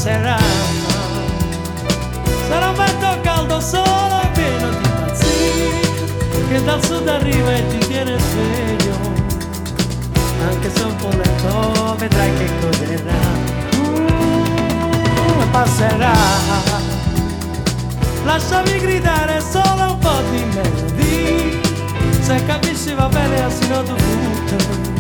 passerà. Sarà un vento caldo solo pieno di pazzia, che dal sud arriva e ti tiene sveglio. Anche se un po' lento vedrai che correrà. Passerà. Lasciami gridare solo un po' di melodie, se capisci va bene asino dovuto.